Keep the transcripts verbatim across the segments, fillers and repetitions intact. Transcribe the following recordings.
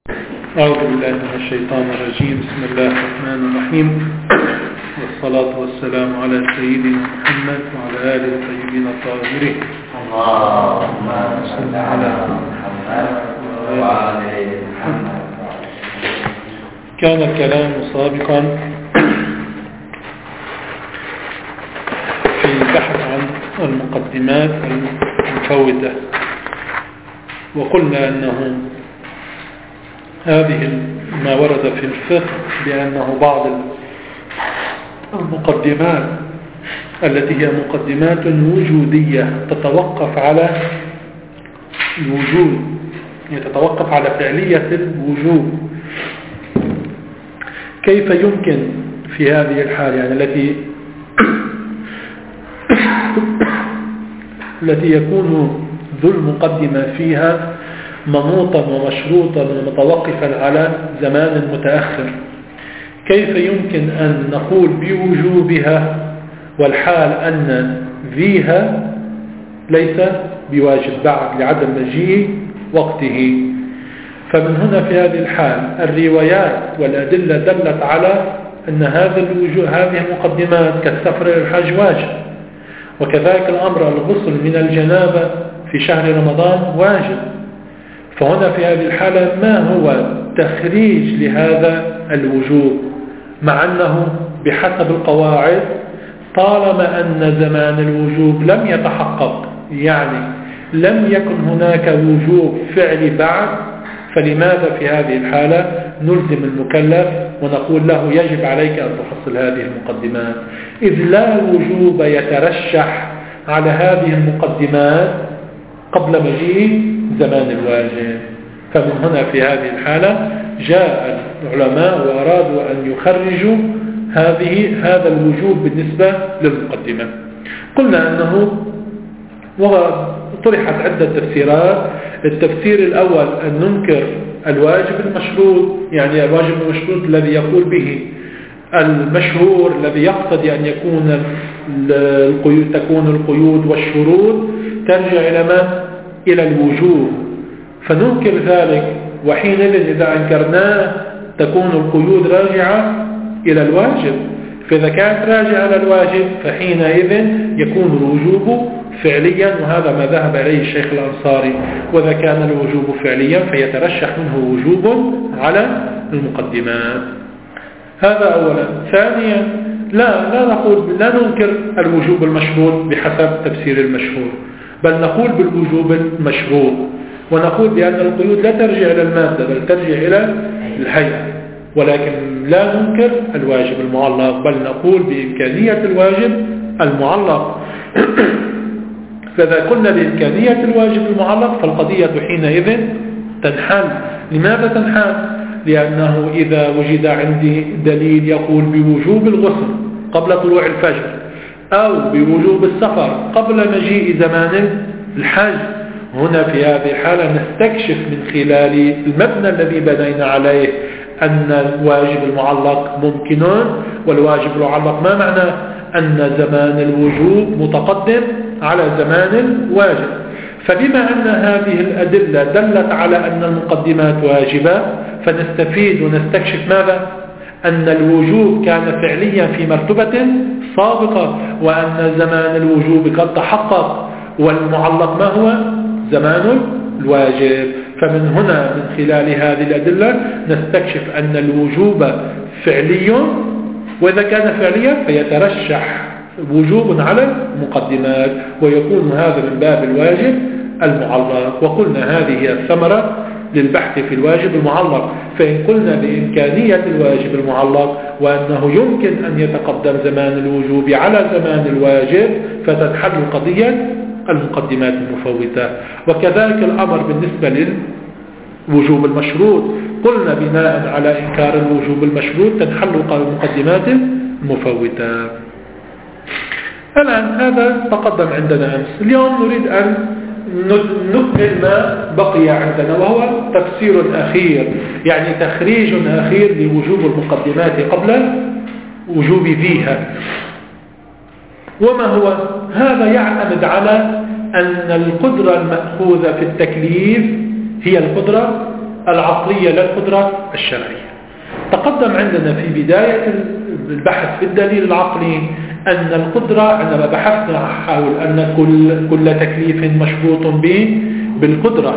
أعوذ بالله من الشيطان الرجيم. بسم الله الرحمن الرحيم، والصلاة والسلام على سيدنا محمد وعلى آله الطيبين الطاهرين. اللهم صل على محمد وعلى آل محمد. كان الكلام سابقا في البحث عن المقدمات المفوتة، وقلنا أنه هذه ما ورد في الفقه بأنه بعض المقدمات التي هي مقدمات وجودية تتوقف على الوجود، يعني تتوقف على فعلية الوجود. كيف يمكن في هذه الحال، يعني التي التي يكون ذو المقدمة فيها منوطا ومشروطا ومتوقفا على زمان متأخر، كيف يمكن أن نقول بوجوبها والحال أن ذيها ليس بواجب بعد لعدم مجيء وقته؟ فمن هنا في هذه الحال الروايات والأدلة دلت على أن هذا الوجوب هذه المقدمات كالسفر إلى الحج واجب، وكذلك الأمر الغسل من الجنابة في شهر رمضان واجب. فهنا في هذه الحالة ما هو تخريج لهذا الوجوب، مع أنه بحسب القواعد طالما أن زمان الوجوب لم يتحقق، يعني لم يكن هناك وجوب فعلي بعد، فلماذا في هذه الحالة نلزم المكلف ونقول له يجب عليك أن تحصل هذه المقدمات، إذ لا وجوب يترشح على هذه المقدمات قبل مجيء زمان الواجب. فمن هنا في هذه الحالة جاء العلماء وأرادوا أن يخرجوا هذه هذا الوجوب بالنسبة للمقدمة. قلنا أنه وطرحت عدة تفسيرات. التفسير الأول أن ننكر الواجب المشروط، يعني الواجب المشروط الذي يقول به المشهور الذي يقتضي أن يكون القيود تكون القيود والشروط ترجع إلى ما؟ إلى الوجوب، فننكر ذلك، وحينئذ إذا أنكرناه تكون القيود راجعة إلى الواجب. فإذا كانت راجعة إلى الواجب فحينئذ يكون الوجوب فعليا، وهذا ما ذهب إليه الشيخ الأنصاري. وإذا كان الوجوب فعليا فيترشح منه وجوب على المقدمات. هذا أولا. ثانيا لا لا نقول لا ننكر الوجوب المشروط بحسب تفسير المشهور، بل نقول بالوجوب المشروط، ونقول بأن القيود لا ترجع إلى المادة بل ترجع إلى الهيئة، ولكن لا ننكر الواجب المعلق، بل نقول بإمكانية الواجب المعلق. فإذا قلنا بإمكانية الواجب المعلق فالقضية حينئذ تنحل. لماذا تنحل؟ لأنه إذا وجد عندي دليل يقول بوجوب الغسل قبل طلوع الفجر أو بوجوب السفر قبل مجيء زمان الحج، هنا في هذه الحالة نستكشف من خلال المبنى الذي بنينا عليه أن الواجب المعلق ممكن. والواجب المعلق ما معنى؟ أن زمان الوجوب متقدم على زمان الواجب. فبما أن هذه الأدلة دلت على أن المقدمات واجبة، فنستفيد ونستكشف ماذا؟ أن الوجوب كان فعليا في مرتبة سابقة، وأن زمان الوجوب قد تحقق، والمعلق ما هو؟ زمان الواجب. فمن هنا من خلال هذه الأدلة نستكشف أن الوجوب فعلي، وإذا كان فعليا فيترشح وجوب على المقدمات، ويكون هذا من باب الواجب المعلق. وقلنا هذه هي الثمرة للبحث في الواجب المعلق. فإن قلنا بإمكانية الواجب المعلق وأنه يمكن أن يتقدم زمان الوجوب على زمان الواجب فتنحل قضية المقدمات المفوتة. وكذلك الأمر بالنسبة للوجوب المشروط، قلنا بناء على إنكار الوجوب المشروط تنحل المقدمات المفوتة. الآن هذا تقدم عندنا أمس. اليوم نريد أن نكمل ما بقي عندنا، وهو تفسير أخير، يعني تخريج أخير لوجوب المقدمات قبل وجوب ذيها. وما هو؟ هذا يعتمد على أن القدرة المأخوذة في التكليف هي القدرة العقلية لا القدرة الشرعية. تقدم عندنا في بداية البحث في الدليل العقلي أن القدرة عندما بحثنا حول أن كل, كل تكليف مشروط به بالقدرة،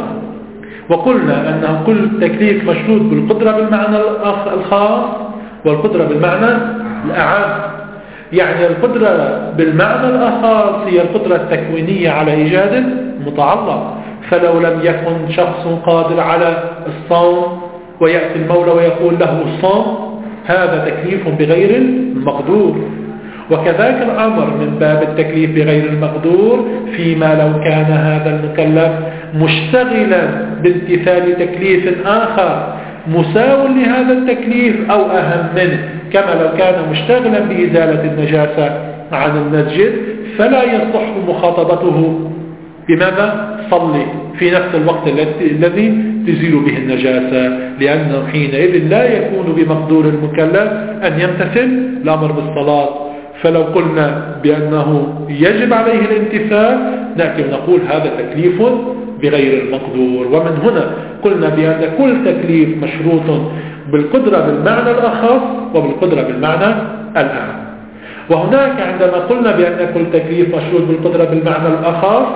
وقلنا أن كل تكليف مشروط بالقدرة بالمعنى الخاص والقدرة بالمعنى الأعم. يعني القدرة بالمعنى الخاص هي القدرة التكوينية على إيجاد متعلق، فلو لم يكن شخص قادر على الصوم ويأتي المولى ويقول له الصوم، هذا تكليف بغير المقدور. وكذلك الأمر من باب التكليف بغير المقدور فيما لو كان هذا المكلف مشتغلا بامتثال تكليف آخر مساو لهذا التكليف أو أهم منه، كما لو كان مشتغلا بإزالة النجاسة عن المسجد، فلا يصح مخاطبته بماذا؟ صلي في نفس الوقت الذي تزيل به النجاسة، لأنه حينئذ لا يكون بمقدور المكلف أن يمتثل الأمر بالصلاة. فلو قلنا بأنه يجب عليه الامتثال نأتي ونقول هذا تكليف بغير المقدور. ومن هنا قلنا بأن كل تكليف مشروط بالقدرة بالمعنى الأخص وبالقدرة بالمعنى الأعم. وهناك عندما قلنا بأن كل تكليف مشروط بالقدرة بالمعنى الأخص،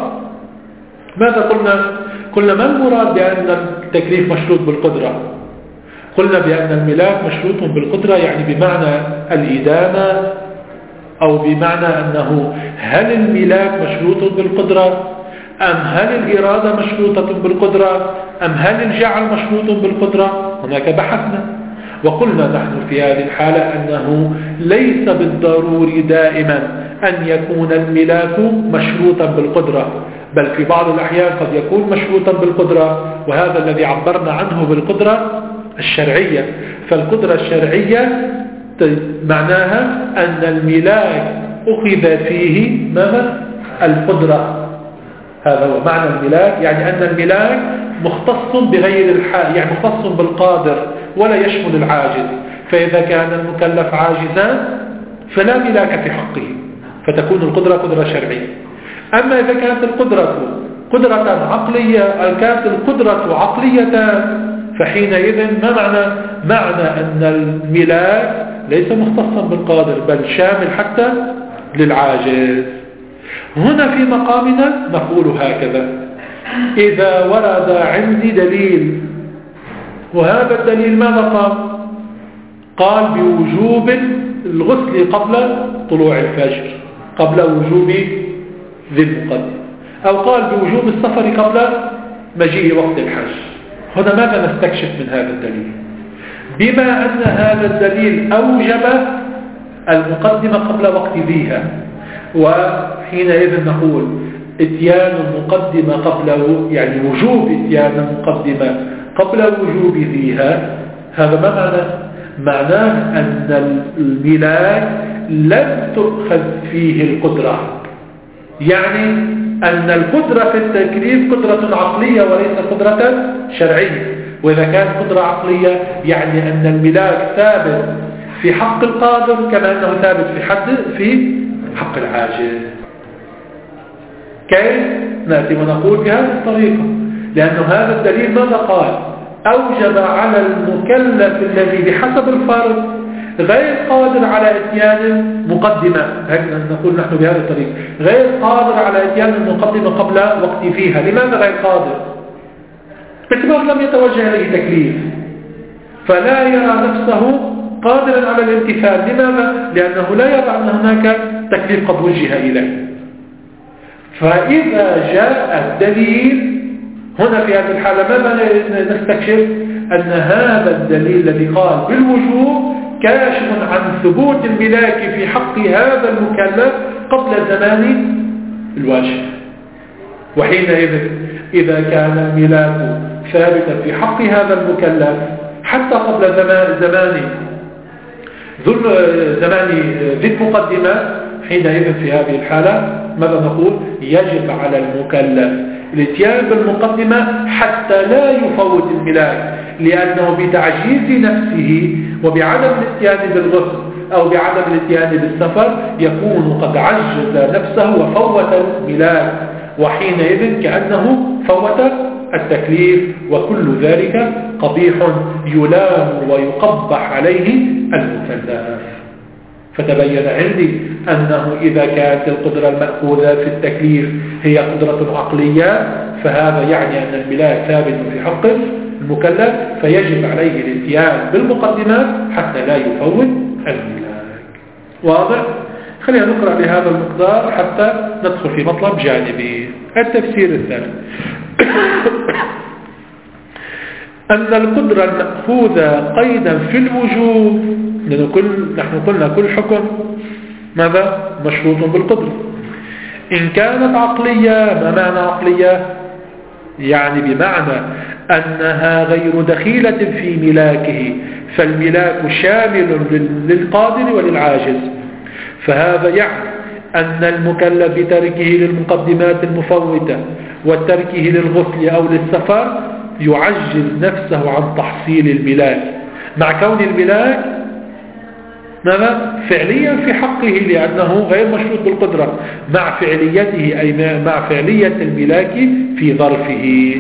ماذا قلنا؟ قلنا ما المراد بأن التكليف مشروط بالقدرة؟ قلنا بأن الملاك مشروط بالقدرة يعني بمعنى الإدامة، أو بمعنى أنه هل الملاك مشروط بالقدرة أم هل الإرادة مشروطة بالقدرة أم هل الجعل مشروط بالقدرة؟ هناك بحثنا وقلنا نحن في هذه الحالة أنه ليس بالضروري دائما أن يكون الملاك مشروطا بالقدرة، بل في بعض الأحيان قد يكون مشروطا بالقدرة، وهذا الذي عبرنا عنه بالقدرة الشرعية. فالقدرة الشرعية معناها أن الملاك أخذ فيه ماذا؟ القدرة. هذا هو معنى الملاك، يعني أن الملاك مختص بغير الحال، يعني مختص بالقادر ولا يشمل العاجز. فإذا كان المكلف عاجزا فلا ملاك في حقه، فتكون القدرة قدرة شرعية. أما إذا كانت القدرة قدرة عقلية، كانت القدرة عقلية، فحينئذ ما معنى؟ معنى أن الملاك ليس مختصا بالقادر بل شامل حتى للعاجز. هنا في مقامنا نقول هكذا: إذا ورد عندي دليل، وهذا الدليل ماذا قال؟ قال بوجوب الغسل قبل طلوع الفجر، قبل وجوب ذي المقدم، أو قال بوجوب السفر قبل مجيء وقت الحج. هنا ماذا نستكشف من هذا الدليل؟ بما أن هذا الدليل أوجب المقدمة قبل وقت ذيها، وحينئذ نقول اتيان المقدمة قبل، يعني وجوب اتيان المقدمة قبل وجوب ذيها، هذا ما معنى؟ معناه أن الملاك لم تؤخذ فيه القدرة، يعني أن القدرة في التكليف قدرة عقلية وليس قدرة شرعية. وإذا كانت قدرة عقلية يعني أن الملاك ثابت في حق القادر كما أنه ثابت في حد في حق العاجز. كيف؟ نأتي ونقول بهذه الطريقة، لأن هذا الدليل ماذا قال؟ أوجب على المكلف الذي بحسب الفرض غير قادر على اتيان مقدمة، نقول نحن بهذه الطريقة، غير قادر على اتيان المقدمة قبل وقت فيها. لماذا غير قادر؟ باعتبار لم يتوجه إليه تكليف، فلا يرى نفسه قادرا على الامتثال. لماذا؟ لأنه لا يرى أن هناك تكليف قد وجه إليه. فإذا جاء الدليل هنا في هذه الحالة ماذا نستكشف؟ أن هذا الدليل الذي قال بالوجوب كاشف عن ثبوت الملاك في حق هذا المكلف قبل زمان الواجب. وحينئذ إذا كان الملاك ثابتا في حق هذا المكلف حتى قبل زمان زمان زمان ذي المقدمة، حينئذ في هذه الحالة ماذا نقول؟ يجب على المكلف الاتيان بالمقدمة حتى لا يفوت الملاك، لأنه بتعجيز نفسه وبعدم الاتيان بالغسل أو بعدم الاتيان بالسفر يكون قد عجز نفسه وفوت الملاك، وحينئذ كأنه فوت التكليف، وكل ذلك قبيح يلام ويقبح عليه المكلف. فتبين عندي أنه إذا كانت القدرة المأخوذة في التكليف هي قدرة عقلية، فهذا يعني أن الملاك ثابت في حق المكلف، فيجب عليه الاتيان بالمقدمات حتى لا يفوت الملاك. واضح؟ خلينا نقرأ بهذا المقدار حتى ندخل في مطلب جانبي. التفسير الثاني أن القدرة المأخوذة قيدا في الوجوب، لأنه كل نحن قلنا كل حكم ماذا؟ مشروط بالقدرة. إن كانت عقلية، ما معنى عقلية؟ يعني بمعنى أنها غير دخيلة في ملاكه، فالملاك شامل للقادر وللعاجز. فهذا يعني أن المكلف بتركه للمقدمات المفوتة وتركه للغسل أو للسفر يعجز نفسه عن تحصيل الملاك، مع كون الملاك ماذا؟ فعليا في حقه لأنه غير مشروط بالقدرة، مع فعليته أي مع فعلية الملاك في ظرفه.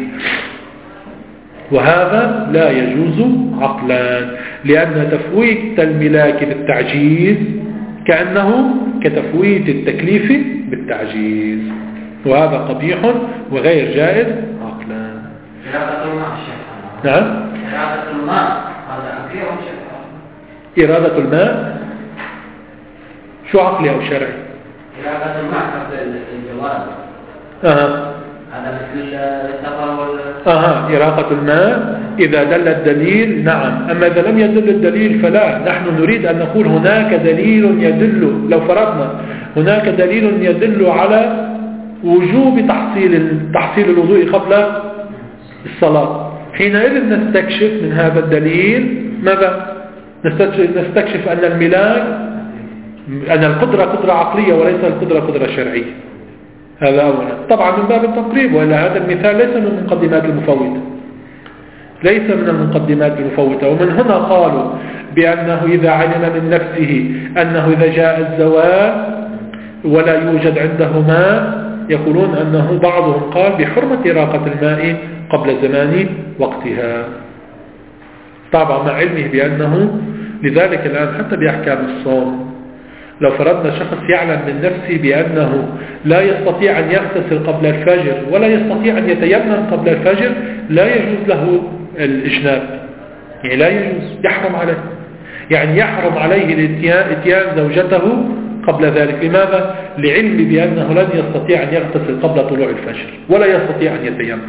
وهذا لا يجوز عقلا، لأن تفويت الملاك بالتعجيز كأنه كتفويت التكليف بالتعجيز، وهذا قبيح وغير جائز عقلا. إرادة الماء نعم. إرادة الماء هذا عقلي أو شرعي؟ إرادة الماء شو عقلي أو شرعي؟ إرادة الماء قبل الجواز. أها. هذا مثل السفر وال. أها، إراقة الماء إذا دل الدليل نعم، أما إذا لم يدل الدليل فلا. نحن نريد أن نقول هناك دليل يدل، لو فرضنا هناك دليل يدل على وجوب تحصيل تحصيل الوضوء قبل الصلاة، حينئذ نستكشف من هذا الدليل ماذا؟ نستكشف أن الملاك أن القدرة قدرة عقلية وليس القدرة قدرة شرعية. هذا أولا. طبعا من باب التقريب، وإلا هذا المثال ليس من المقدمات المفوتة، ليس من المقدمات المفوتة. ومن هنا قالوا بأنه إذا علم من نفسه أنه إذا جاء الزوال ولا يوجد عنده ماء، يقولون أنه بعضهم قال بحرمة إراقة الماء قبل زمان وقتها، طبعا مع علمه بأنه لذلك الآن حتى بأحكام الصوم لو فرضنا شخص يعلم من نفسه بأنه لا يستطيع أن يغتسل قبل الفجر ولا يستطيع أن يتيمم قبل الفجر، لا يجوز له الإجناب، يعني لا يجوز، يحرم عليه، يعني يحرم عليه الاتيان زوجته قبل ذلك. لماذا؟ لعلم بأنه لن يستطيع أن يغتسل قبل طلوع الفجر ولا يستطيع أن يتيمم.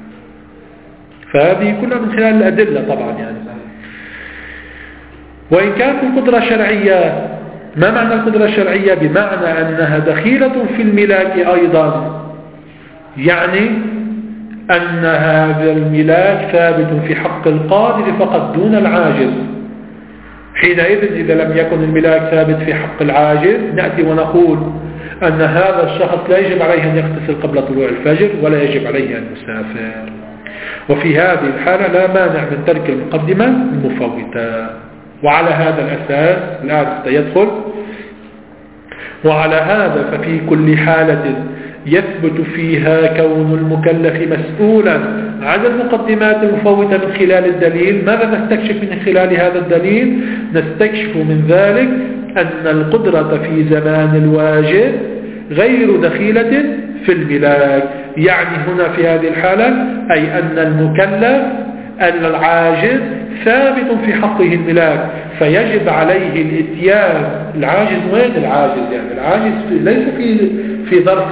فهذه كلها من خلال الأدلة طبعا يعني. وإن كانت القدرة شرعية، ما معنى القدرة الشرعية؟ بمعنى أنها دخيلة في الملاك أيضا، يعني أن هذا الملاك ثابت في حق القادر فقط دون العاجز. حينئذ إذا لم يكن الملاك ثابت في حق العاجز نأتي ونقول أن هذا الشخص لا يجب عليه أن يغتسل قبل طلوع الفجر ولا يجب عليه أن يسافر. وفي هذه الحالة لا مانع من ترك المقدمة المفوتة. وعلى هذا الأساس الآن سيدخل، وعلى هذا ففي كل حالة يثبت فيها كون المكلف مسؤولا عن المقدمات المفوتة من خلال الدليل. ماذا نستكشف من خلال هذا الدليل؟ نستكشف من ذلك أن القدرة في زمان الواجب غير دخيلة في الملاك، يعني هنا في هذه الحالة أي أن المكلف أن العاجز ثابت في حقه الملاك، فيجب عليه الاتيان. العاجز وين العاجز؟ يعني العاجز ليس في في ظرف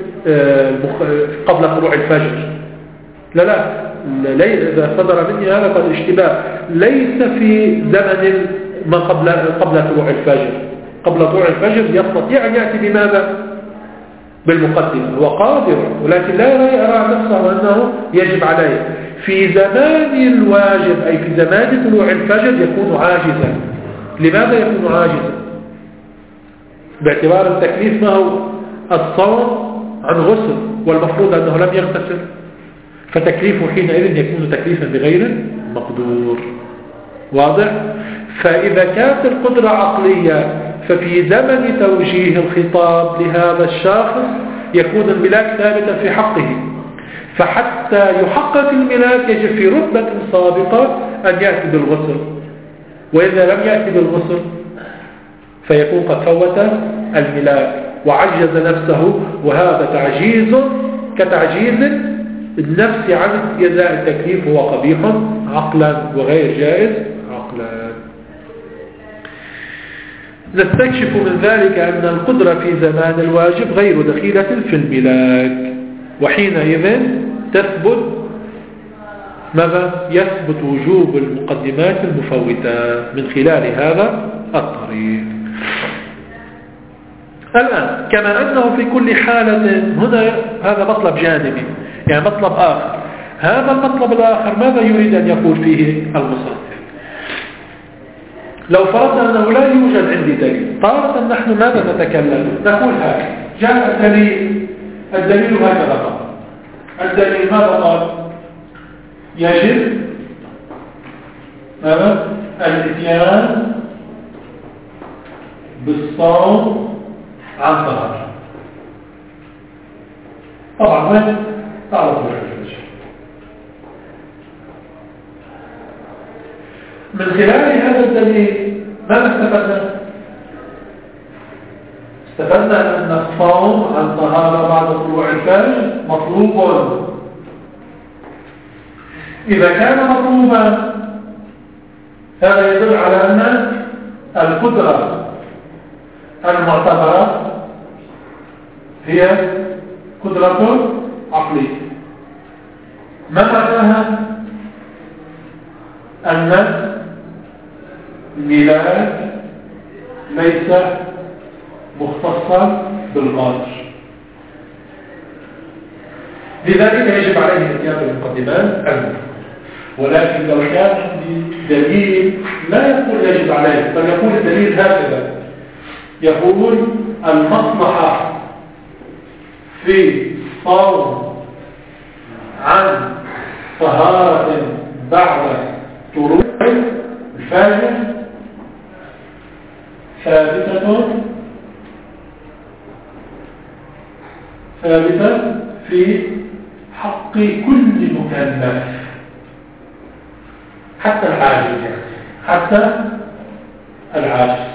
قبل طلوع الفجر، لا لا إذا صدر مني هذا قد اشتباه، ليس في زمن ما قبل قبل طلوع الفجر. قبل طلوع الفجر يستطيع أن يأتي بماذا؟ بالمقدمة، هو قادر، ولكن لا يرى نفسه أنه يجب عليه. في زمان الواجب أي في زمان طلوع الفجر يكون عاجزا. لماذا يكون عاجزا؟ باعتبار التكليف ما هو؟ الصوم عن غسل، والمفروض أنه لم يغتسل، فتكليفه حينئذ يكون تكليفا بغير مقدور. واضح؟ فإذا كانت القدرة عقلية ففي زمن توجيه الخطاب لهذا الشخص يكون الملاك ثابتا في حقه. فحتى يحقق الملاك يجب في رتبة سابقة أن يأتي بالغسل، وإذا لم يأتي بالغسل فيكون قد فوت الملاك وعجز نفسه، وهذا تعجيز كتعجيز النفس عن إداء التكليف، هو قبيح عقلا وغير جائز عقلا. نستكشف من ذلك أن القدرة في زمان الواجب غير دخيلة في الملاك، وحينئذ تثبت ماذا؟ يثبت وجوب المقدمات المفوتة من خلال هذا الطريق. الآن كما أنه في كل حالة، هنا هذا مطلب جانبي يعني مطلب آخر. هذا المطلب الآخر ماذا يريد أن يقول فيه المصنف؟ لو فرضنا أنه لا يوجد عندي دليل، طارة نحن ماذا نتكلم؟ نقول هذا جاء الدليل، الدليل هكذا قال. الدليل ماذا قال؟ يجب ماذا؟ الاتيان بالصوم عن طهارة. طبعا وين تعرفوا الحجة؟ من خلال هذا الدليل ماذا استفدنا؟ استفدنا أن الصوم عن طهارة بعد طلوع الفجر مطلوب. إذا كان مطلوبا هذا يدل على أن القدرة المعتبرة هي قدرة عقلية. ما معناها؟ أن الميلاد ليس مختصا بالقادر، لذلك يجب عليه الاتيان بالمقدمات المفروضة. ولكن لو كان عندي دليل لا يقول يجب عليه، بل يقول الدليل هكذا، يقول المصلحة في صوم عن طهارة بعد طلوع الفجر ثابتة ثابتة في حق كل مكلف حتى العاجز، يعني حتى العاجز.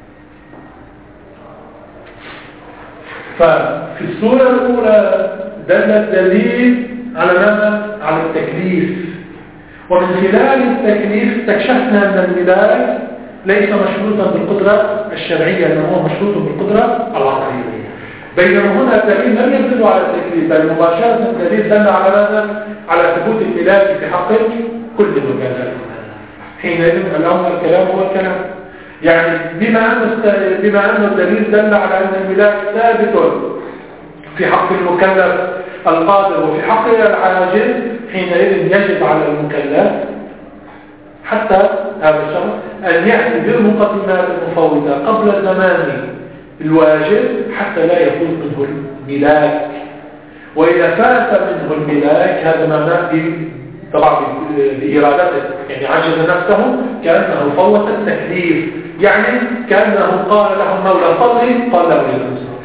ففي الصورة الأولى دل الدليل على ماذا؟ على التكليف، ومن خلال التكليف استكشفنا أن الميلاد ليس مشروطا بالقدرة الشرعية، إنما هو مشروط بالقدرة العقلية. بينما هنا الدليل لم يدل على التكليف، بل مباشرة الدليل دل على ماذا؟ على ثبوت الميلاد في حق كل مكلف. حينئذ الأمر الكلام هو الكلام، يعني بما أن بما أن الدليل دل على أن الميلاد ثابت في حق المكلف القادر وفي حق العاجز، حينئذ يجب على المكلف حتى هذا الشرط أن يأتي بالمقدمات المفوتة قبل زمان الواجب حتى لا يفوت منه الملاك. وإذا فات منه الملاك هذا معناه طبعا بإرادته، يعني عجز نفسه كأنه فوت التكليف، يعني كأنه قال له المولى صلي قال له لم يصلي.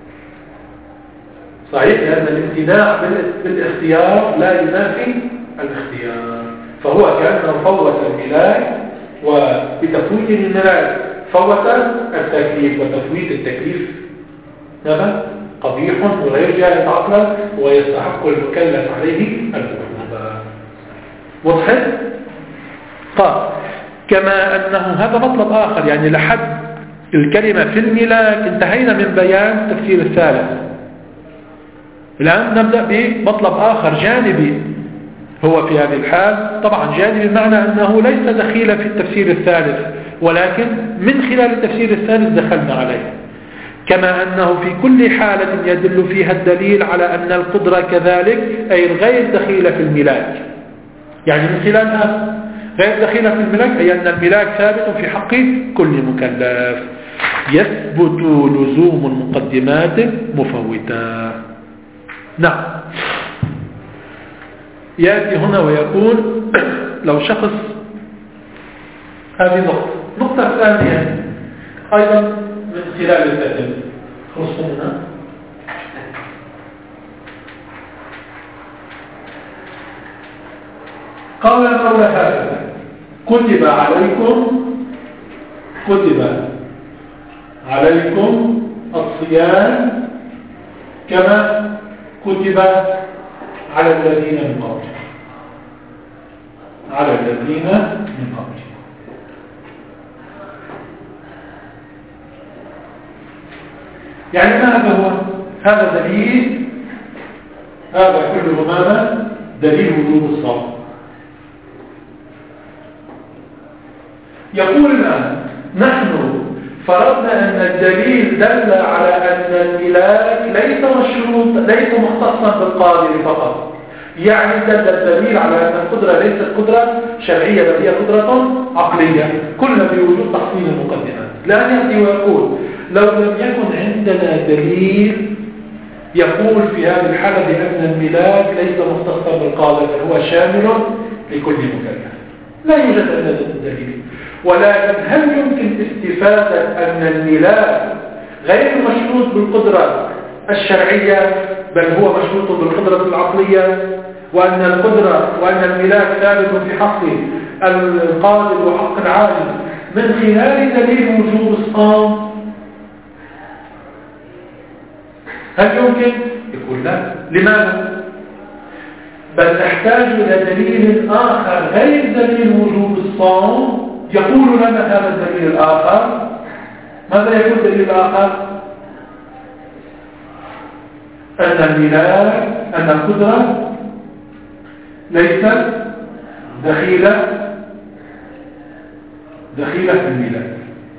صحيح، لأن الامتناع بالاختيار لا ينافي الاختيار، فهو كأنه فوت الملاك، وبتفويت الملاك فوت التكليف، وتفويت التكليف هذا قبيح وغير جائز عقلا ويستحق المكلف عليه العقوبة. وضحت؟ قال كما أنه هذا مطلب آخر، يعني لحد الكلمة في الملاك انتهينا من بيان التفسير الثالث. الآن نبدأ بمطلب آخر جانبي، هو في هذه الحال طبعا جانبي بمعنى أنه ليس دخيلا في التفسير الثالث، ولكن من خلال التفسير الثالث دخلنا عليه. كما أنه في كل حالة يدل فيها الدليل على أن القدرة كذلك أي الغير دخيلة في الملاك، يعني من خلالها غير دخيلة في الملاك أي أن الملاك ثابت في حق كل مكلف، يثبت لزوم المقدمات مفوتة. نعم، يأتي هنا ويقول لو شخص، هذه نقطة نقطة ثانية أيضا من خلال التأديب خصوصنا قال المولى هكذا: كتب عليكم كتب عليكم الصيام كما كتب على الذين من قبلكم على الذين من قبلكم. يعني ماذا هو؟ هذا دليل، هذا كله ماذا؟ دليل وجوب الصوم. يقول الآن: نحن فرضنا أن الدليل دل على أن الملاك ليس مشروط ليس مختصا بالقادر فقط، يعني دل الدليل على أن القدرة ليست قدرة شرعية بل هي قدرة عقلية، كلها بوجود تحصيل المقدمات. لأن يأتي ويقول: لو لم يكن عندنا دليل يقول في هذه الحالة بأن الملاك ليس مختصا بالقادر بل هو شامل لكل مكلف، لا يوجد عندنا دليل. ولكن هل يمكن استفادة أن الملاك غير مشروط بالقدرة الشرعية بل هو مشروط بالقدرة العقلية، وأن القدرة وأن الملاك ثابت في حق القادر وحق العاجز من خلال دليل وجوب الصوم؟ هل يمكن؟ يقول لا. لماذا؟ بل نحتاج إلى دليل آخر غير دليل وجوب الصوم يقول لنا هذا الدليل الآخر. ماذا يقول الدليل الآخر؟ أن الملاك أن القدرة ليست دخيلة دخيلة في الملاك.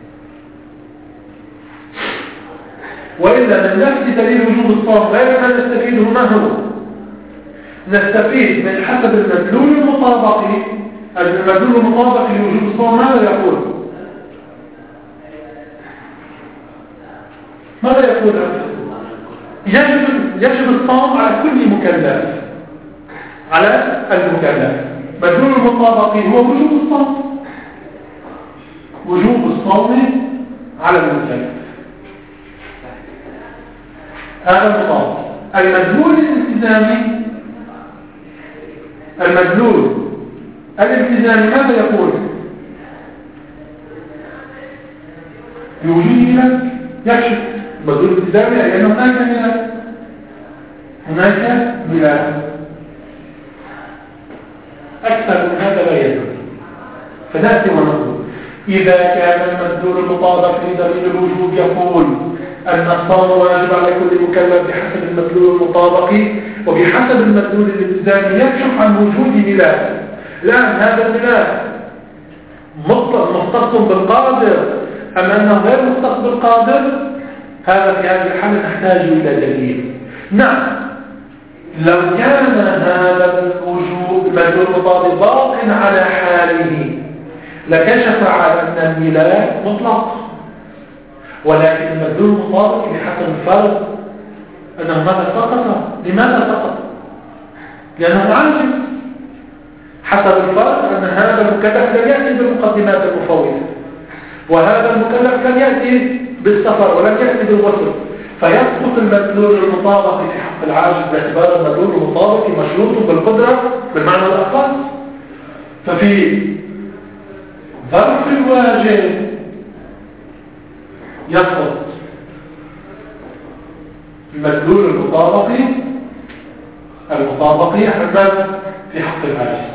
وإلا من نفس دليل وجوب الصوم غير ما نستفيده ما هو؟ نستفيد من حسب المدلول المطابقي. المدلول المطابقي لوجوب الصوم ماذا يقول؟ ماذا يقول؟ يجب يجب الصوم على كل مكلف، على المكلف. مدلول المطابقي هو وجوب الصوم، وجوب الصوم على المكلف. هذا المطابق. المدلول الالتزامي المدلول الالتزامي ماذا يقول؟ بوجود ملاك يكشف. المدلول الالتزامي أي أن هناك ملاك هناك ملاك أكثر من هذا لا يدل. فنأتي ونقول: إذا كان المدلول المطابق لدليل الوجوب يقول أن الصوم واجب على كل مكلف بحسب المدلول المطابقي وبحسب المدلول الالتزامي يكشف عن وجود ملاك، لأن هذا الملاك مختص بالقادر أم أنه غير مختص بالقادر، هذا في هذه الحالة نحتاج إلى دليل. نعم، لو كان هذا الوجوب المدلول المطابق باق على حاله لكشف على أن الملاك مطلق، ولكن المدلول المطابق بحسب الفرض أنه ماذا سقط؟ لماذا سقط؟ لأنه عاجز. حسب الفرض أن هذا المكلف لم يأتي بالمقدمات المفوضة، وهذا المكلف لم يأتي بالسفر ولم يأتي بالوصل، فيسقط المدلول المطابق في حق العاجز باعتبار المدلول المطابق مشروط بالقدرة بالمعنى الأخص. ففي ظرف الواجب يسقط المدلول المطابقي المطابقي حتى في حق العاجز.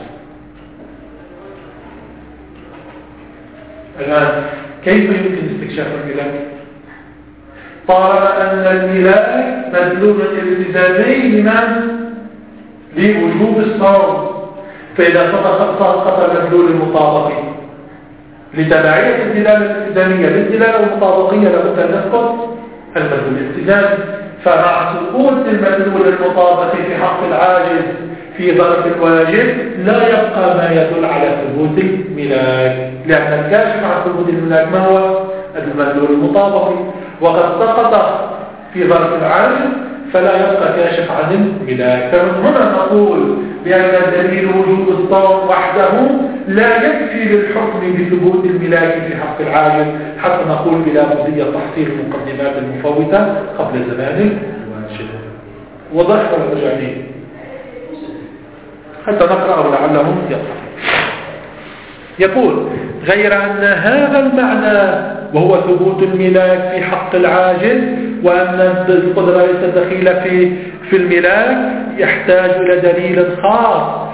الآن كيف يمكن استكشاف الملاك؟ طالما أن الملاك مدلول التزامي لمن؟ لوجوب الصوم، فإذا سقط المدلول المطابقي لتبعية الدلالة الالتزامية للدلالة المطابقية لابد أن يسقط المدلول الالتزامي. فمع سقوط المدلول المطابقي في حق العاجز في ظرف الواجب لا يبقى ما يدل على ثبوت الملاك، لأن الكاشف عن ثبوت الملاك ما هو؟ المدلول المطابقي، وقد سقط في ظرف العاجز فلا يبقى كاشف عن الملاك. فمن هنا نقول بأن دليل وجوب الصوم وحده لا يكفي للحكم بثبوت الملاك في حق العاجز حتى نقول بلا مضي تحصيل المقدمات المفوتة قبل زمان الواجب. وضح ولا مجانين؟ حتى نقرأه لعله يصح. يقول: غير أن هذا المعنى وهو ثبوت الملاك في حق العاجز، وأن القدرة ليست دخيلة في في الملاك، يحتاج إلى دليل خاص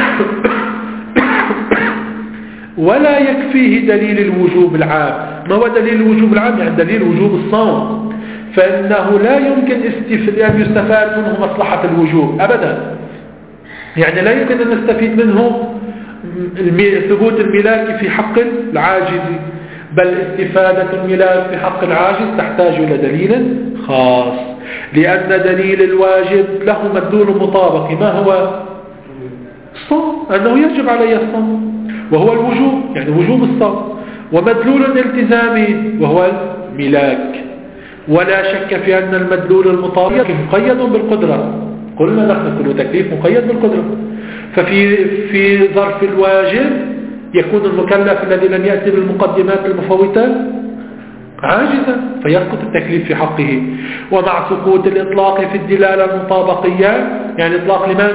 ولا يكفيه دليل الوجوب العام. ما هو دليل الوجوب العام؟ يعني دليل وجوب الصوم، فإنه لا يمكن أن يستفاد منه مصلحة الوجوب أبدا. يعني لا يمكن أن نستفيد منه ثبوت الملاك في حق العاجز، بل استفادة الملاك في حق العاجز تحتاج إلى دليل خاص، لأن دليل الواجب له مدلول مطابق. ما هو؟ الصوم، أنه يجب عليه الصوم وهو الوجوب، يعني وجوب الصوم، ومدلول الالتزام وهو الملاك. ولا شك في أن المدلول المطابق مقيد بالقدرة، قلنا نحن كل تكليف مقيد بالقدرة. ففي في ظرف الواجب يكون المكلف الذي لم يأتي بالمقدمات المفوتة عاجزا، فيسقط التكليف في حقه. ومع سقوط الإطلاق في الدلالة المطابقية، يعني إطلاق لمن؟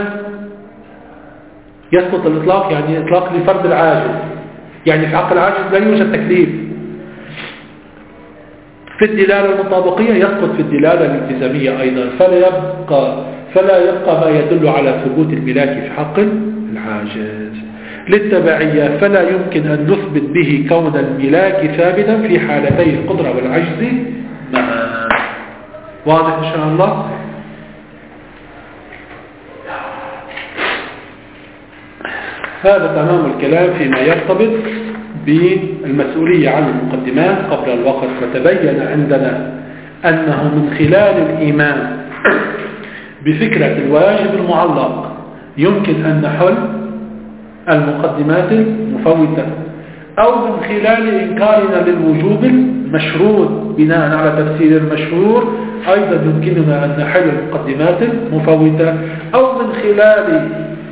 يسقط الإطلاق يعني إطلاق لفرد العاجز، يعني في حق العاجز لا يوجد تكليف. في الدلالة المطابقية يسقط في الدلالة الالتزامية أيضا، فلا يبقى فلا يبقى ما يدل على ثبوت الملاك في حق العاجز. للتبعية فلا يمكن أن نثبت به كون الملاك ثابتا في حالتي القدرة والعجز معا. واضح إن شاء الله؟ هذا تمام الكلام فيما يرتبط بالمسؤولية عن المقدمات قبل الوقت. وتبين عندنا أنه من خلال الإيمان بفكرة الواجب المعلق يمكن أن نحل المقدمات المفوتة، أو من خلال إنكارنا للوجوب المشروط بناء على تفسير المشهور أيضا يمكننا أن نحل المقدمات المفوتة، أو من خلال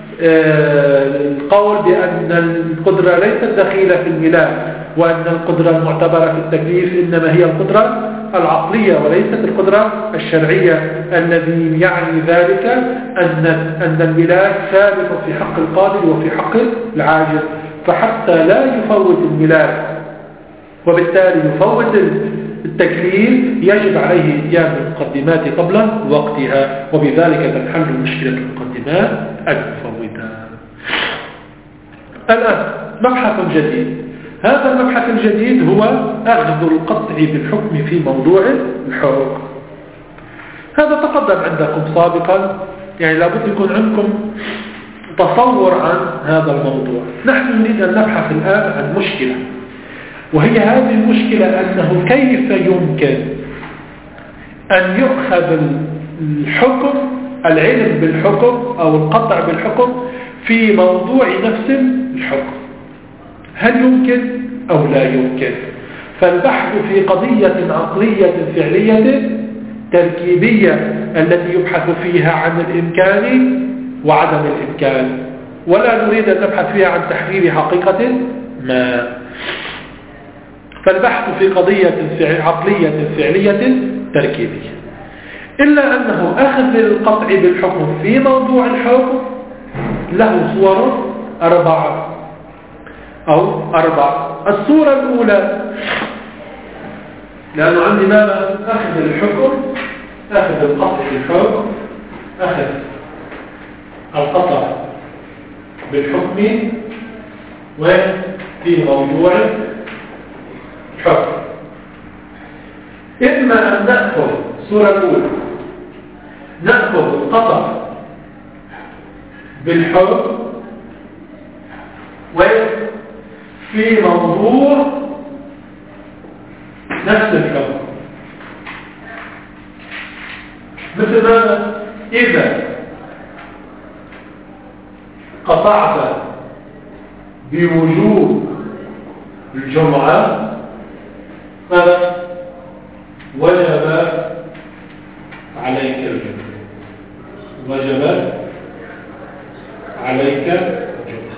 القول بأن القدرة ليست دخيلة في الملاك، وأن القدرة المعتبرة في التكليف إنما هي القدرة العقلية وليست القدرة الشرعية، الذي يعني ذلك أن أن الملاك ثابت في حق القادر وفي حق العاجز، فحتى لا يفوت الملاك وبالتالي يفوت التكليف يجب عليه إتيان المقدمات قبل وقتها، وبذلك تنحل مشكلة المقدمات المفوتة. الآن مبحث جديد. هذا المبحث الجديد هو أخذ القطع بالحكم في موضوع الحقوق. هذا تقدم عندكم سابقا، يعني لابد يكون عندكم تصور عن هذا الموضوع. نحن نريد أن نبحث الآن عن مشكلة، وهي هذه المشكلة أنه كيف يمكن أن يؤخذ الحكم، العلم بالحكم أو القطع بالحكم في موضوع نفس الحكم، هل يمكن أو لا يمكن؟ فالبحث في قضية عقلية فعلية تركيبية التي يبحث فيها عن الإمكان وعدم الإمكان، ولا نريد أن نبحث فيها عن تحرير حقيقة ما. فالبحث في قضية عقلية فعلية تركيبية، إلا أنه أخذ القطع بالحكم في موضوع الحكم له صور أربعة أو أربعة. الصورة الأولى، لأنه عندي ماذا؟ أخذ الحكم، أخذ القطع بالحكم، أخذ القطع بالحكم وفي موضوع الحكم. إما أن نأخذ الصورة الأولى، نأخذ القطع بالحكم وفي موضوع نفس الحكم، مثل ماذا؟ إذا قطعت بوجوب الجمعة ماذا؟ وجب عليك الجمعة، وجب عليك الجمعة.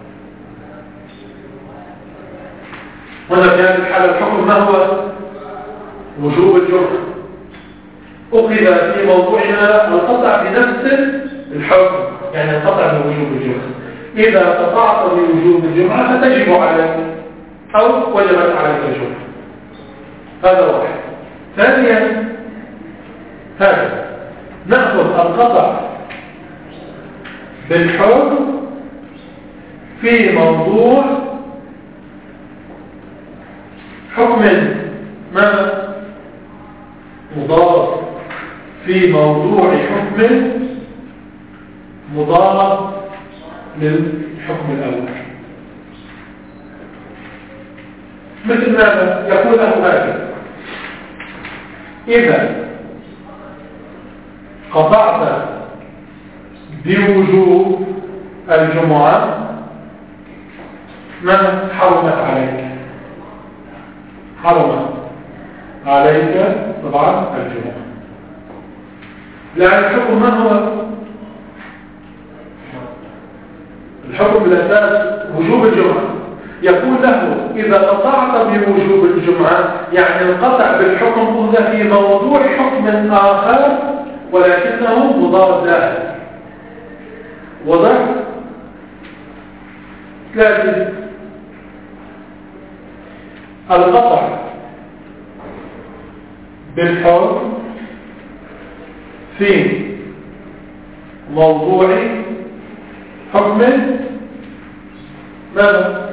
هنا في هذه الحالة الحكم ما هو؟ وجوب الجمعة. أخذ في موضوعنا القطع بنفس الحكم، يعني القطع بوجوب الجمعة. إذا قطعت بوجوب الجمعة فتجب عليك أو وجبت عليك الجمعة. هذا واحد. ثانيا هذا نأخذ القطع بالحكم في موضوع حكم ماذا؟ مضاد، في موضوع حكم مضاد للحكم الأول. مثل ماذا؟ يقول له هكذا: إذا قطعت بوجوب الجمعة ما حرمت عليك؟ حرمت عليك طبعا الجمعة. لأن الحكم ما هو؟ الحكم بالأساس وجوب الجمعة. يقول له إذا قطعت بوجوب الجمعة يعني القطع بالحكم هو في موضوع حكم آخر ولكنه مضاد له. وضع ثلاثة: القطع بالحكم في موضوع حكم ماذا؟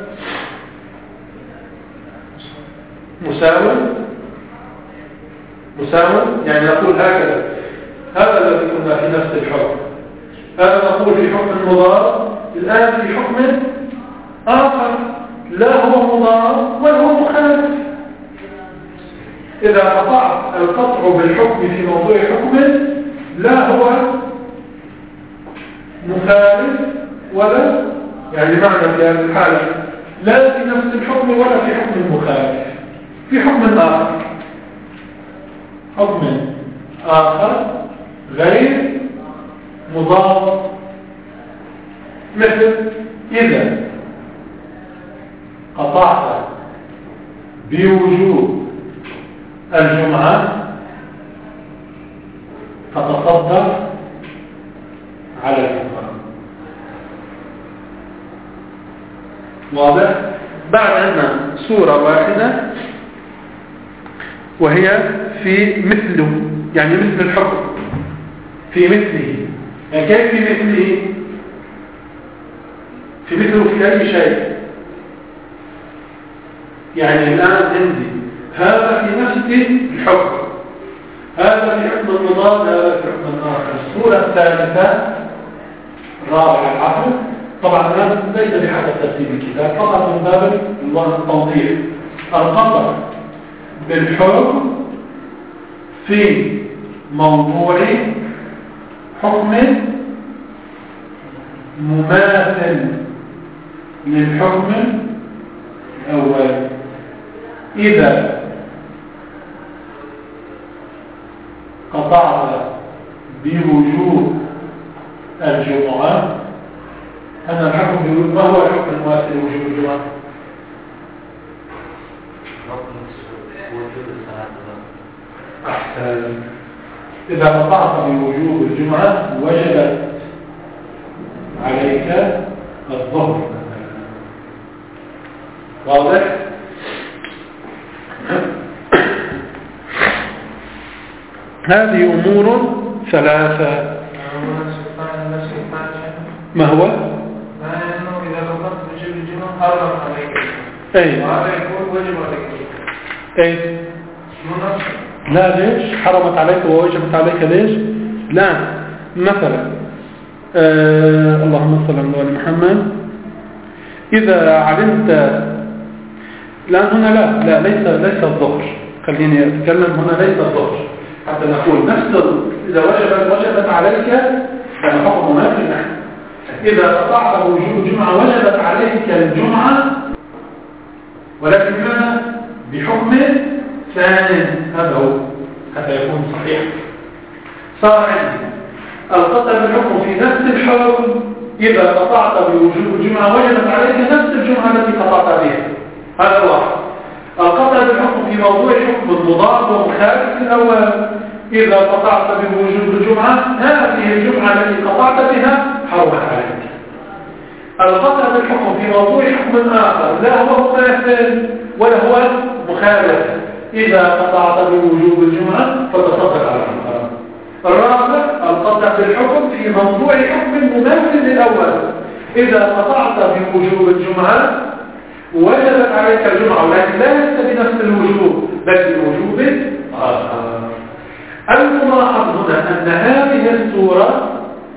مساوٍ. مساوٍ يعني نقول هكذا: هذا الذي كنا في نفس الحكم، هذا نقول في حكم مضاد، الآن في حكم آخر لا هو مضاد ولا هو مخالف. إذا قطعت القطع بالحكم في موضوع حكم لا هو مخالف ولا يعني معنى في هذه الحالة لا في نفس الحكم ولا في حكم مخالف، في حكم آخر، حكم آخر غير مضاد. مثل إذا قطعت بوجوب الجمعة فتصدق على الفقراء. واضح؟ بعد عندنا صورة واحدة وهي في مثله، يعني مثل الحكم في مثله. يعني كيف في مثله؟ في مثله في أي شيء. يعني الآن عندي هذا في نفس الحكم، هذا في حكم المضاد، هذا في حكم آخر. الصورة الثالثة الرابعة العقل، طبعا هذا ليس بحسب ترتيب الكتاب، فقط من باب التوضيح. القطع بالحكم في موضوع حكم مماثل للحكم الأول. إذا قطعت بوجوب الجمعة، أنا الحكم بوجوب، ما هو الحكم المماثل لوجوب الجمعة؟ أحسن. إذا قطعت بوجوب الجمعة وجبت عليك الظهر. واضح؟ هذه أمور ثلاثة. ما هو؟ ما أنه إذا قطعت بوجوب الجمعة حرمت عليك. أي. وهذا يكون وجب عليك. أي. لا، ليش حرمت عليك ووجبت عليك؟ ليش؟ لا، مثلا آه اللهم صل على محمد. إذا علمت لا هنا لا لا ليس ليس الظهر، خليني أتكلم هنا ليس الظهر حتى نقول نفس إذا وجبت وجبت عليك كان حكم ما في نحن. إذا قطعت وجوب الجمعة وجبت عليك الجمعة، ولكن ما بحكم ثاني. هذا هو حتى يكون صحيح. صار عندي القطع بالحكم في نفس الحكم. إذا قطعت بوجوب الجمعة وجبت عليك نفس الجمعة التي قطعت بها. هذا واحد. القطع بالحكم في موضوع حكم مضاد ومخالف الأول. إذا قطعت بوجوب الجمعة، هذه الجمعة التي قطعت بها حرمت عليك. القطع بالحكم في موضوع حكم آخر لا هو مماثل ولا هو مخالف، إذا قطعت بوجوب الجمعة فتصدق على الحرام. الرابع القطع بالحكم في موضوع حكم مماثل للأول، إذا قطعت بوجوب الجمعة وجبت عليك الجمعة، ولكن ليس بنفس الوجوب بل بوجوب آخر. الملاحظ هنا أن هذه الصورة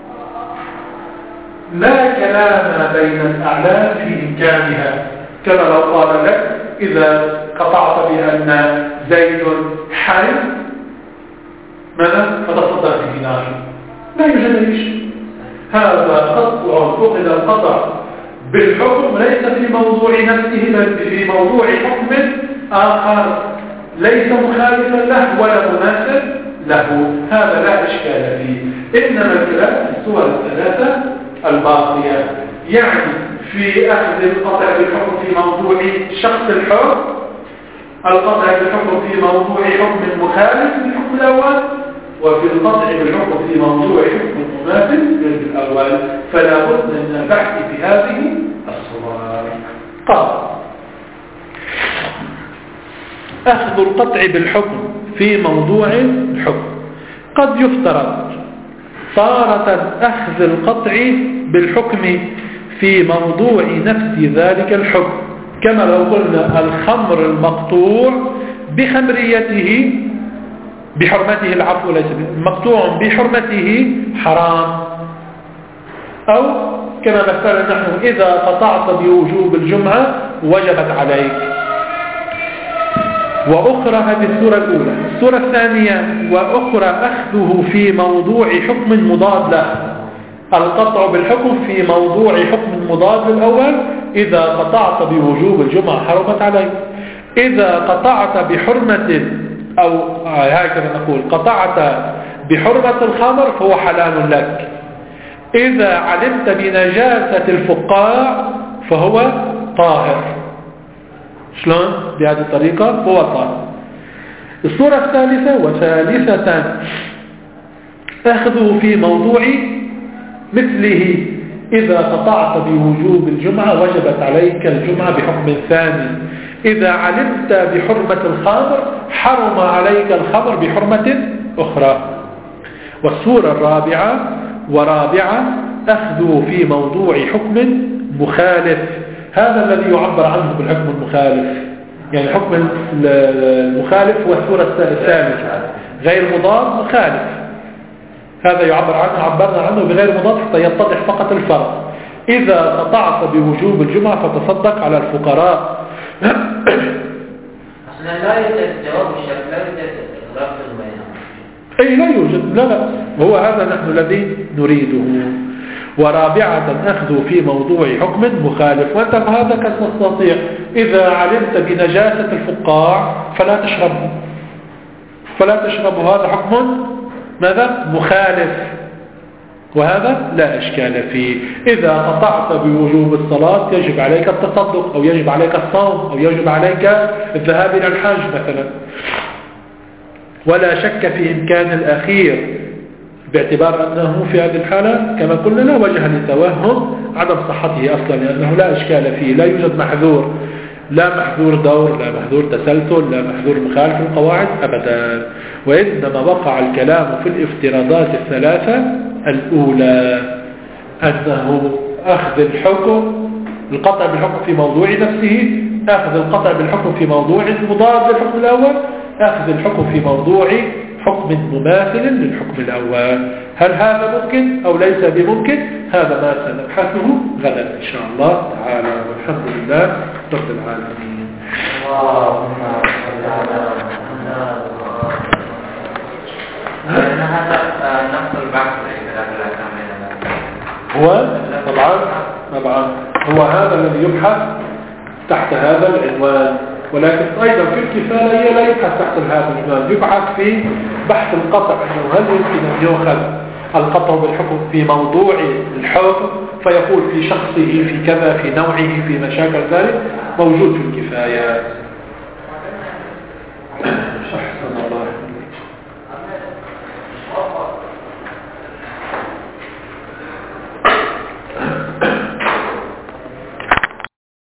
لا كلام بين الأعلام في إمكانها، كما لو قال لك إذا قطعت بأن زيد حي ماذا؟ فتصدق بدينار، لا يوجد شيء. هذا قطع فقد القطع بالحكم ليس في موضوع نفسه بل في موضوع حكم آخر ليس مخالفا له ولا مماثل له، هذا لا إشكال فيه. إنما الكلام في الصور الثلاثة الباقية، يعني في أخذ القطع بالحكم في موضوع شخص الحر، القطع بالحكم في موضوع حكم مخالف للحكم الأول، وفي القطع بالحكم في موضوع حكم مماثل للأول. فلا بد من البحث في هذه الصور. قال أخذ القطع بالحكم في موضوع الحكم. قد يفترض تارة أخذ القطع بالحكم في موضوع نفس ذلك الحكم، كما لو قلنا الخمر المقطوع بخمريته بحرمته، العفو ليس مقطوع بحرمته حرام، أو كما مثلا نحن إذا قطعت بوجوب الجمعة وجبت عليك. وأخرى هذه السورة الأولى. السورة الثانية وأخرى أخذه في موضوع حكم مضاد له، القطع بالحكم في موضوع حكم مضاد للأول، إذا قطعت بوجوب الجمعة حرمت عليك. إذا قطعت بحرمة أو هكذا نقول قطعت بحرمة الخمر فهو حلال لك. إذا علمت بنجاسة الفقاع فهو طاهر. شلون؟ بهذه الطريقة هو طاهر. الصورة الثالثة وثالثة أخذه في موضوع مثله، إذا قطعت بوجوب الجمعة وجبت عليك الجمعة بحكم ثاني. إذا علمت بحرمة الخمر حرم عليك الخمر بحرمة أخرى. والصورة الرابعة ورابعة أخذه في موضوع حكم مخالف، هذا الذي يعبر عنه بالحكم المخالف، يعني الحكم المخالف هو الصورة الثالثة غير مضاد مخالف، هذا يعبر عنه عبرنا عنه بغير مضاد حتى يتضح فقط الفرق. إذا قطعت بوجوب الجمعة فتصدق على الفقراء. أصلا لا يوجد جواب الشرط، لا يوجد رفض بينهم. أي لا يوجد، لا لا، هو هذا نحن الذي نريده. ورابعة أخذ في موضوع حكم مخالف، وأنت هذا تستطيع إذا علمت بنجاسة الفقاع فلا تشربه، فلا تشربه، هذا حكم ماذا؟ مخالف، وهذا لا إشكال فيه. إذا قطعت بوجوب الصلاة يجب عليك التصدق، أو يجب عليك الصوم، أو يجب عليك الذهاب إلى الحج مثلا، ولا شك في إمكان الأخير، باعتبار أنه في هذه الحالة كما قلنا لا وجه للتوهم عدم صحته أصلا، لأنه لا إشكال فيه، لا يوجد محذور، لا محذور دور، لا محذور تسلسل، لا محذور مخالف القواعد أبدا. وإنما وقع الكلام في الافتراضات الثلاثة الأولى، أنه أخذ الحكم القطع بالحكم في موضوع نفسه، أخذ القطع بالحكم في موضوع مضاد للحكم الأول، أخذ الحكم في موضوع حكم مماثل للحكم الأول. هل هذا ممكن أو ليس بممكن؟ هذا ما سنبحثه غدا إن شاء الله تعالى، والحمد لله رب العالمين. اللهم صل على محمد. هذا نفس البحث هو طبعا طبعا هو هذا الذي يبحث تحت هذا العنوان، ولكن أيضا في الكفاية لا يبحث تحت هذا العنوان، يبحث في بحث القطع، أنه هل يمكن أن يؤخذ القطع بالحكم في موضوع الحكم فيقول في شخصه في كذا في نوعه في مشاكل ذلك، موجود في الكفاية.